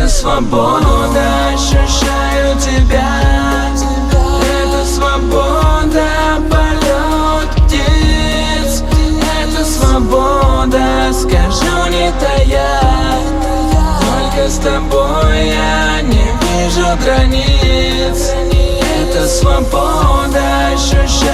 Это свобода, ощущаю тебя. Это свобода, полет птиц. Это свобода, скажу не тая. Только с тобой я не вижу границ. Это свобода, ощущаю